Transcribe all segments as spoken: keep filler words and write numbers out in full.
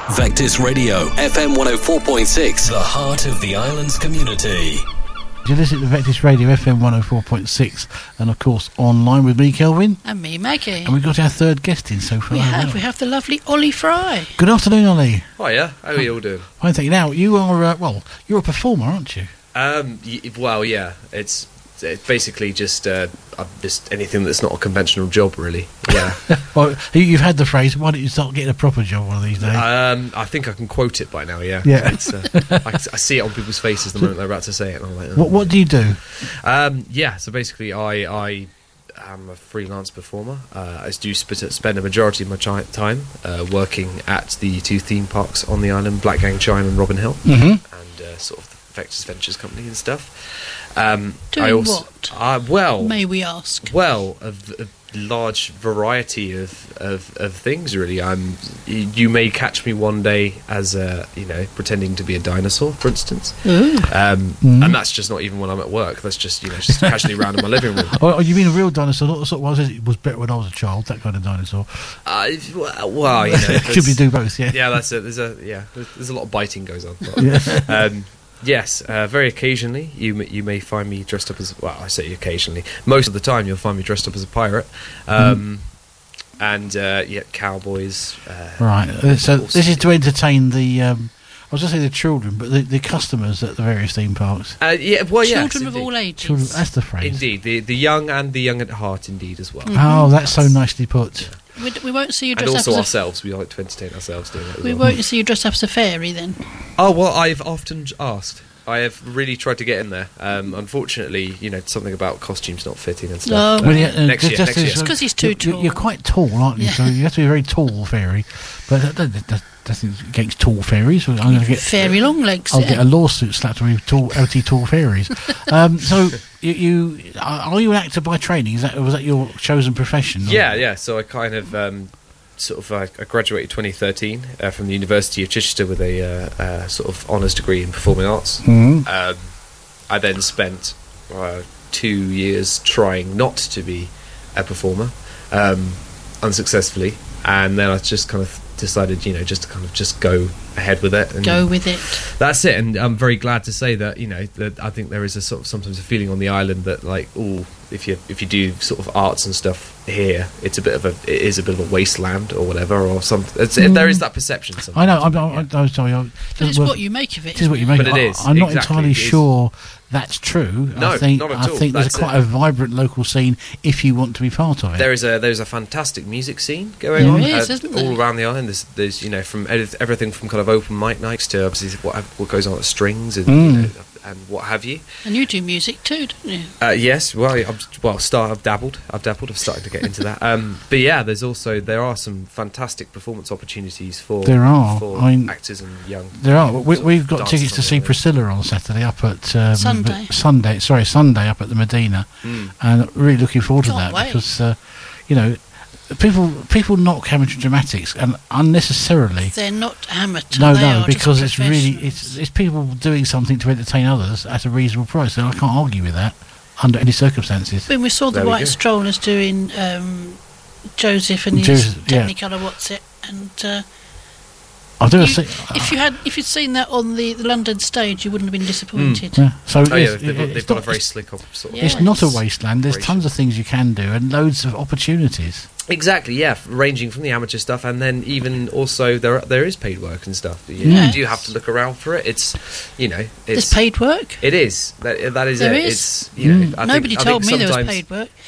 Vectis Radio, F M one oh four point six, the heart of the island's community. You listen to Vectis Radio, F M one oh four point six, and of course online with me, Kelvin. And me, Maggie. And we've got our third guest in so far. We have, well. we have the lovely Ollie Fry. Good afternoon, Ollie. Hiya, how are you all doing? Fine, thank you. Now, you are, uh, well, you're a performer, aren't you? Um, y- well, yeah, it's, it's basically just uh, just anything that's not a conventional job, really. Yeah. Well, you- you've had the phrase, why don't you start getting a proper job one of these days? um, I think I can quote it by now. Yeah. Yeah. It's, uh, I, I see it on people's faces the moment they're about to say it, and I'm like, oh. what, what do you do? Um, yeah. So basically, I I am a freelance performer. Uh, I do sp- spend a majority of my chi- time uh, working at the two theme parks on the island, Black Gang Chine and Robin Hill, Mm-hmm. and uh, sort of the Vectis Ventures company and stuff. Um, Doing I also, what? Uh, well, May we ask? Well, a, a large variety of, of, of things, really. Um, y- you may catch me one day as a, you know, pretending to be a dinosaur, for instance. Ooh. Um, Mm. And that's just not even when I'm at work. That's just, you know, just casually around in my living room. Oh, you mean a real dinosaur, not the sort of one that was better when I was a child, that kind of dinosaur. Uh, well, well, you know, Should we there's- do both, yeah? Yeah, that's it. There's a yeah, there's, there's a lot of biting goes on. But, Yeah. um, yes, uh, very occasionally you may, you may find me dressed up as, well, I say occasionally. Most of the time you'll find me dressed up as a pirate, um, and uh, yeah, cowboys. Uh, Right, uh, so horse- this is to entertain the, um, I was going to say the children, but the, the customers at the various theme parks. Uh, yeah, well, yes, Children of indeed. all ages. Children, that's the phrase. Indeed, the the young and the young at heart, indeed, as well. Oh, that's so nicely put. We, d- we won't see you And dressed also up as ourselves, we like to entertain ourselves doing it a, as we well. won't see you dressed up as a fairy then. Oh, well, I've often j- asked. I have really tried to get in there. Um, unfortunately, you know, something about costumes not fitting and stuff. No. But Well, yeah, uh, next just- year, just next as- year. It's 'cause he's too you're, you're- tall. You're quite tall, aren't you? Yeah. So you have to be a very tall fairy. But that, that, that, that's against tall fairies. I'm going to get Fairy long legs. I'll yeah. get a lawsuit slapped on me with tall, anti-tall fairies. um, so you, you are are you an actor by training? Is that was that your chosen profession? or- Yeah, yeah. So I kind of um, sort of uh, I graduated twenty thirteen uh, from the University of Chichester with a uh, uh, sort of honours degree in performing arts. Mhm. Um, I then spent uh, two years trying not to be a performer, um, unsuccessfully, and then I just kind of decided, you know, just to kind of just go ahead with it. And Go with it. that's it. And I'm very glad to say that, you know, that I think there is a sort of sometimes a feeling on the island that, like, oh, if you if you do sort of arts and stuff here, it's a bit of a it is a bit of a wasteland or whatever or something. It's, There is that perception. Sometimes. I know. I'm, I'm, Yeah. I'm sorry. I- But it's doesn't work- what you make of it. It is what you isn't make. But it I- is, I'm not exactly, entirely it is. sure that's true. No, I think not at I all. think there's That's quite it. a vibrant local scene if you want to be part of it. There is a there's a fantastic music scene going There on is, uh, isn't all there? around the island. There's, there's you know from ed- everything from kind of open mic nights to obviously what what goes on at strings and Mm. you know, and what have you. And you do music too, don't you? Uh, yes, well, I'm, well, start. I've dabbled. I've dabbled. I've started to get into that. Um, but yeah, there's also there are some fantastic performance opportunities for There are. for I mean, actors and young. There are. We, sort of we've got dancers tickets to on see the island. Priscilla on Saturday up at um, Sunday. Sunday. Sorry, Sunday up at the Medina, Mm. and really looking forward to Can't that wait. because uh, you know people people knock amateur dramatics and unnecessarily. They're not amateur. No, they no, are just because it's really professionals. it's it's people doing something to entertain others at a reasonable price, and I can't argue with that under any circumstances. When we saw the There we White go. Strollers doing um, Joseph and his Joseph, yeah. Technicolor What's It, and uh, I'll do a you, se- if you had if you'd seen that on the, the London stage, you wouldn't have been disappointed. yeah. So Oh it's, yeah, they've, it- they've it's got not, a very it's, slick op- sort of. Yeah. it's not a Yes. wasteland. There's tons of things you can do and loads of opportunities. Exactly, yeah, f- ranging from the amateur stuff, and then even also there are, there is paid work and stuff. You, Yes. you do have to look around for it. It's you know There's it's paid work. it is that that is There it. is. It's you know Mm. I think, Nobody I told me think there was sometimes- paid work.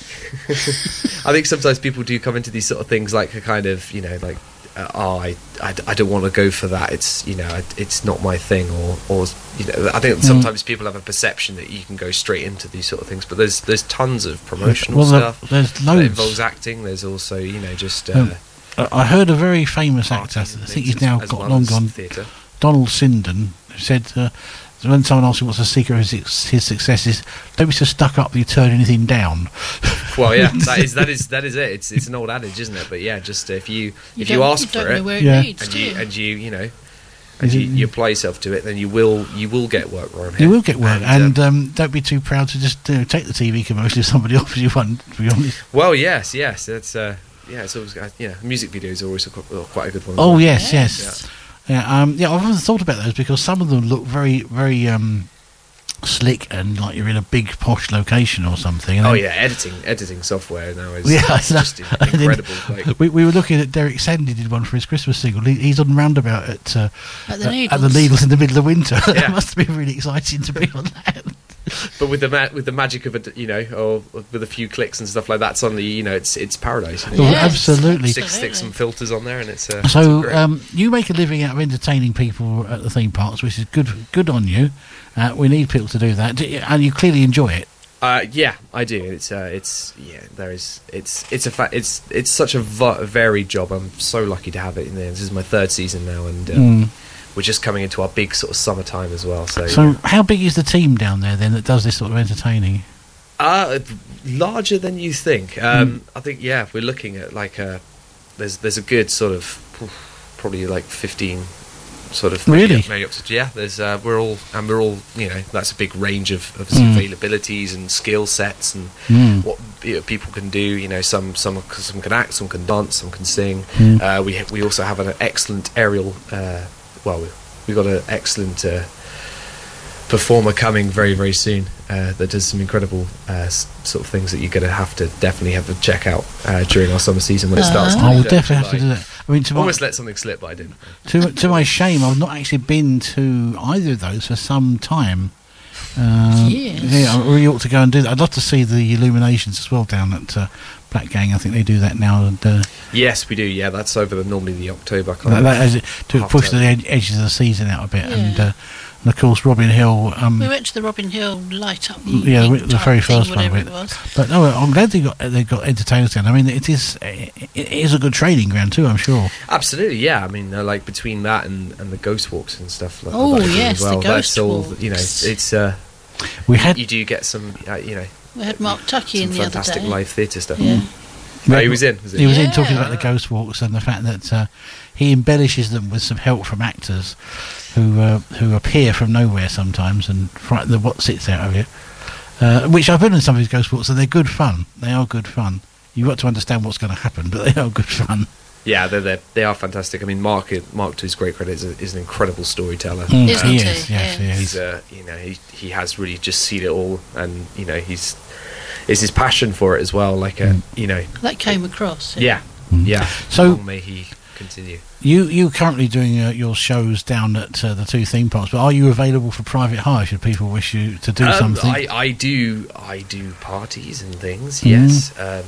I think sometimes people do come into these sort of things like a kind of, you know, like, uh, oh, I, I, I don't want to go for that. It's, you know, I, it's not my thing. Or, or, you know, I think Mm. sometimes people have a perception that you can go straight into these sort of things. But there's there's tons of promotional Well, there- stuff there's that loads. involves acting. There's also, you know, just uh, Um, I I heard a very famous arting actor, I and think things he's now as got well long as gone, theatre. Donald Sinden, who said uh, when someone asks him what's the secret of his, his success is, don't be so stuck up that you turn anything down. Well, yeah, that is that is that is it. It's it's an old adage, isn't it? But yeah, just uh, if you if you don't, ask you for don't know it where it Yeah. leads, and do you you? and you you know and you, you apply yourself to it, then you will you will get work where I'm here. You will get work, and, And, um, um, don't be too proud to just uh, take the T V commercial if somebody offers you one, to be honest. well, yes, yes, it's uh, yeah, it's always uh, yeah. Music videos are always a, qu- quite a good one. as Oh well. yes, Yes. yes. Yeah, um, yeah. I've often thought about those because some of them look very, very um, slick and like you're in a big posh location or something. And Oh then- yeah, editing editing software now is Yeah, I it's know. just in- incredible. Like, We, we were looking at Derek Sandy did one for his Christmas single. He, he's on Roundabout at uh, At the at- Needles. at the Needles in the middle of winter. Yeah. That must have been really exciting to be on that. but with the ma- with the magic of it, you know, or with a few clicks and stuff like that, suddenly you know it's it's paradise. You know? Oh, Yes, absolutely. Stick, absolutely. stick some filters on there, and it's uh, it's So all great. um, you make a living out of entertaining people at the theme parks, which is good. Good on you. Uh, we need people to do that, Do you- and you clearly enjoy it. Uh, yeah, I do. It's uh, it's yeah. There is it's it's a fa- it's it's such a va- varied job. I'm so lucky to have it in there. This is my third season now, and um, Mm. we're just coming into our big sort of summertime as well. So, So, how big is the team down there then that does this sort of entertaining? uh, larger than you think. Um, I think yeah, we're looking at like a there's there's a good sort of probably like fifteen. Sort of Really? maybe up, maybe up to yeah. There's uh, we're all and we're all you know that's a big range of, of Mm. availabilities and skill sets and Mm. what you know, people can do. You know, some some some can act, some can dance, some can sing. Mm. Uh, we ha- we also have an excellent aerial. Uh, well, we we got an excellent uh, performer coming very very soon uh, that does some incredible uh, s- sort of things that you're going to have to definitely have to check out uh, during our summer season when it starts. Uh-huh. I will Uh, definitely have to July. do that. I mean, to my, Almost let something slip, but I didn't. to, to my shame, I've not actually been to either of those for some time. Um, Yes. Yeah, I really ought to go and do that. I'd love to see the illuminations as well down at uh, Black Gang. I think they do that now. And, uh, Yes, we do. Yeah, that's over the, normally the October kind that, of. that, as it, to half push the term. ed- edges of the season out a bit. Yeah. And, uh, and of course, Robin Hill. Um, We went to the Robin Hill light up. Yeah, the- the very thing, first one of whatever it. it was. But no, I'm glad they got they got entertainers down. I mean, it is it, it is a good training ground too. I'm sure. Absolutely, yeah. I mean, uh, like between that and, and the ghost walks and stuff. Like Oh, that as yes, the well, that's ghost all. walks. You know, it's uh, We had you do get some, uh, you know, We had Mark Tucky in some the other fantastic day. live theatre stuff. Yeah. Oh, he was in. Was he he? was in Yeah. talking about the ghost walks and the fact that uh, he embellishes them with some help from actors who uh, who appear from nowhere sometimes and frighten the what sits out of you. Uh, which I've been in some of these ghost walks and they're good fun. They are good fun. You've got to understand what's going to happen, but they are good fun. Yeah, they're, they're they are fantastic. I mean, Mark, Mark to his great credit, is, a, is an incredible storyteller. Mm, Isn't he he? is, yes, he Yeah. is. He's uh, you know he he has really just seen it all, and you know he's it's his passion for it as well. Like uh, Mm. you know, That came across. yeah, Mm. yeah. So- Long may he continue. You you currently doing uh, your shows down at uh, the two theme parks, but are you available for private hire should people wish you to do Um, something? I, I do I do parties and things. Mm. Yes. Um,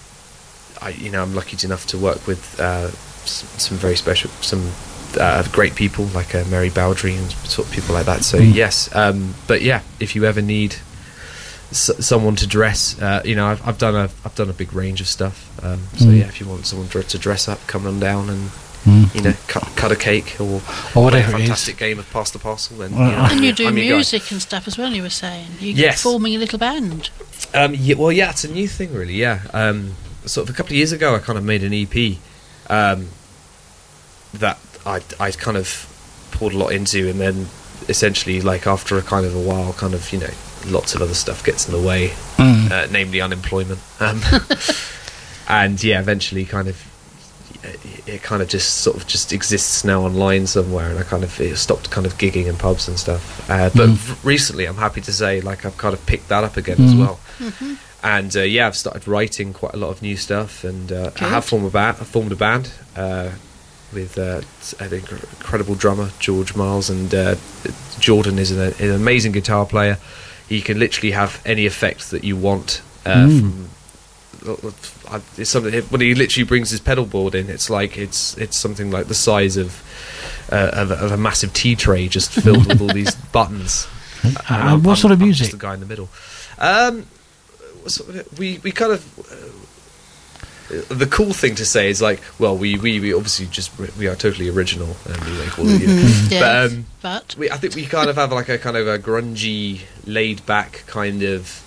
I you know I'm lucky enough to work with uh, s- some very special some uh, great people like uh, Mary Bowdry and sort of people like that. So Mm. yes. Um, but yeah, if you ever need s- someone to dress, uh, you know I've, I've done a I've done a big range of stuff. Um, so Mm. yeah, if you want someone to, to dress up, come on down and. Mm. You know, cut, cut a cake or, Or play whatever a it is. fantastic game of pass the parcel. Then Well, you know, And you do I'm your guy. music and stuff as well, you were saying. You Yes. forming a little band. Um, yeah, well, yeah, it's a new thing, really. Yeah, um, sort of a couple of years ago, I kind of made an E P um, that I I kind of poured a lot into, and then essentially, like after a kind of a while, kind of you know, lots of other stuff gets in the way, Mm. uh, namely unemployment, um, and yeah, eventually, kind of. It, it kind of just sort of just exists now online somewhere, and I kind of it stopped kind of gigging in pubs and stuff. Uh, but Mm. r- recently, I'm happy to say, like I've kind of picked that up again as Mm. well. Mm-hmm. And uh, yeah, I've started writing quite a lot of new stuff, and uh, I Good. have formed a band. I formed a band uh, with uh, an incredible drummer, George Miles, and uh, Jordan is an, an amazing guitar player. He can literally have any effect that you want. Uh, Mm. From uh, it's something when he literally brings his pedal board in, it's like it's it's something like the size of uh, of, a- of a massive tea tray, just filled with all these buttons. Uh, And and I'm- what I'm- sort of I'm music? just the guy in the middle. Um, sort of- we we kind of uh, the cool thing to say is like, well, we we, we obviously just we are totally original, and we make all of you. Mhm, yes. But um, But we, I think we kind of have like a kind of a grungy, laid back kind of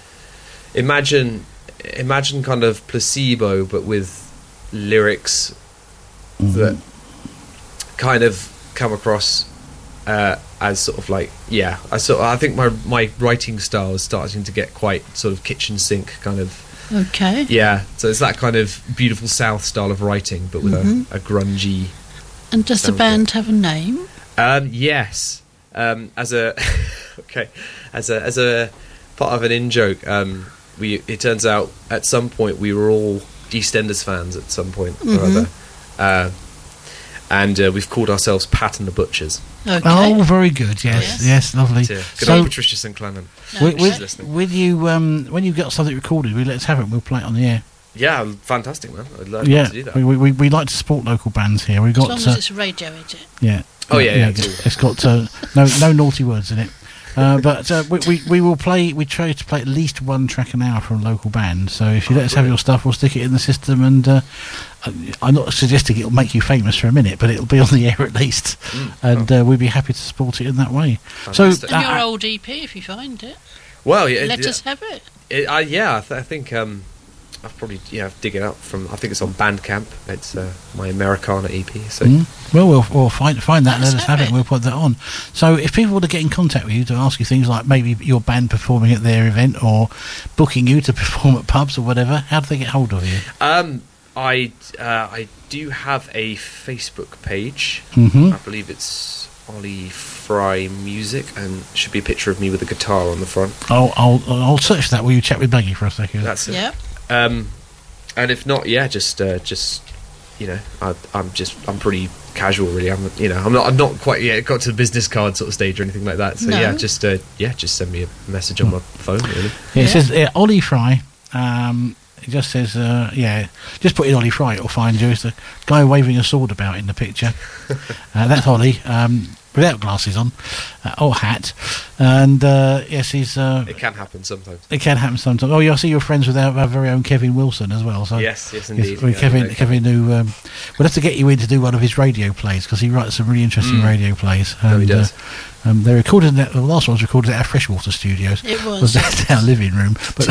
imagine imagine kind of Placebo, but with lyrics Mhm. that kind of come across uh, as sort of like yeah I sort I think my my writing style is starting to get quite sort of kitchen sink kind of Okay. Yeah, so it's that kind of beautiful South style of writing, but with Mhm. a, a grungy. And does the Sounds band have a name? Um, yes, um, as a okay, as a as a part of an in joke. Um, we it turns out at some point we were all EastEnders fans at some point or Mhm. other, uh, and uh, we've called ourselves Pat and the Butchers. Okay. Oh, very good. Yes, yes, Yes. lovely. To, good So- old Patricia Sinclanon. With, Okay. with, listening. with you, um, when you got something recorded, we let's have it. We'll play it on the air. Yeah, fantastic, man. I'd love yeah, to do that. we, we we like to support local bands here. We As got long uh, as it's radio edit. yeah. Oh, yeah, yeah, it's all- it's got uh, no no naughty words in it. Uh, but uh, we, we we will play. We try to play at least one track an hour from local bands. So if you Oh, let us have your stuff, we'll stick it in the system. And uh, I'm not suggesting it'll make you famous for a minute, but it'll be on the air at least. Mm. And uh, we'd be happy to support it in that way. Fantastic. So And your uh, old E P, if you find it. Well, yeah, Let yeah, us have it. it, I, yeah. I, th- I think um, I've probably yeah dig it up from. I think it's on Bandcamp. It's uh, my Americana E P. So Mm. Well, we'll we'll find find that. and Let's Let us have have it. it. We'll put that on. So, if people want to get in contact with you to ask you things like maybe your band performing at their event or booking you to perform at pubs or whatever, how do they get hold of you? um, I uh, I do have a Facebook page. Mm-hmm. I believe it's Ollie Fry Music, and it should be a picture of me with a guitar on the front. I'll I'll I'll search that while you chat with Maggie for a second. That's it. Yeah. Um, and if not, yeah, just uh, just you know, I, I'm just I'm pretty casual, really. I'm you know I'm not I'm not quite yet got to the business card sort of stage or anything like that. So No. yeah, just uh, yeah, just send me a message on my phone, really. Yeah, it Yeah. says uh, Ollie Fry. Um, it just says, uh, yeah, just put in Ollie Fry, it'll find you. It's the guy waving a sword about in the picture. uh, that's Ollie, um, without glasses on, uh, or hat. And uh, yes, he's. Uh, It can happen sometimes. it can happen sometimes. Oh, yeah, I see you're friends with our, our very own Kevin Wilson as well. So Yes, yes, yes, indeed. well, Yeah, Kevin, yeah, Kevin, who um, we'll have to get you in to do one of his radio plays because he writes some really interesting Mm. radio plays. No, he And, does. Uh, um, they're recorded. At, the last one was recorded at our Freshwater Studios. It was. Was at our living room, but.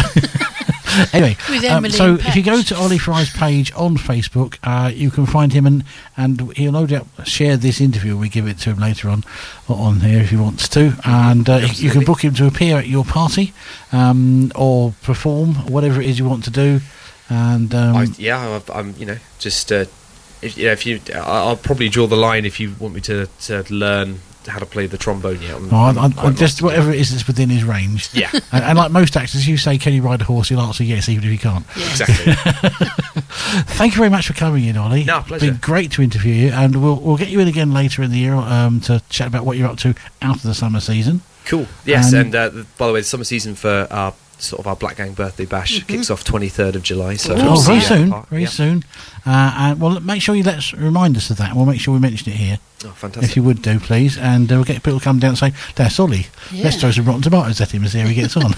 Anyway, With um, Emily so and if you go Patch. to Ollie Fry's page on Facebook, uh, you can find him, and, and he'll no doubt share this interview. We give it to him later on on here if he wants to, and uh, you can Absolutely. book him to appear at your party um, or perform, whatever it is you want to do. And um, I, yeah, I've, I'm you know just uh, if you know if you I- I'll probably draw the line if you want me to, to learn how to play the trombone. Yeah, I'm, oh, I, I'm I, I quite just lost in whatever it is that's within his range. Yeah, And, and like most actors, you say, "Can you ride a horse?" He'll answer yes, even if he can't. Yeah. exactly. Thank you very much for coming in, Ollie. No, It's pleasure. been great to interview you, and we'll we'll get you in again later in the year um, to chat about what you're up to out of the summer season. Cool. Yes, And- and uh, th- by the way, the summer season for our sort of our Black Gang birthday bash Mhm. kicks off twenty-third of July. So Oh, Oh, we'll see very you at the soon, park. very Yeah. soon. Uh, and well, make sure you let us remind us of that. We'll make sure we mention it here, Oh, if fantastic. you would do, please. And uh, we'll get people to come down and say, "That's Ollie. Yeah. Let's throw some rotten tomatoes at him and see how he gets on."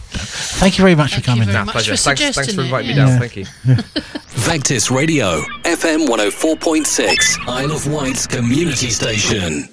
Thank you very much Thank for you coming. very Nah, much pleasure. for Thanks, thanks suggesting for it, inviting me yeah. down. Yeah. Thank you. Vectis Radio, F M one oh four point six, Isle of Wight's community station.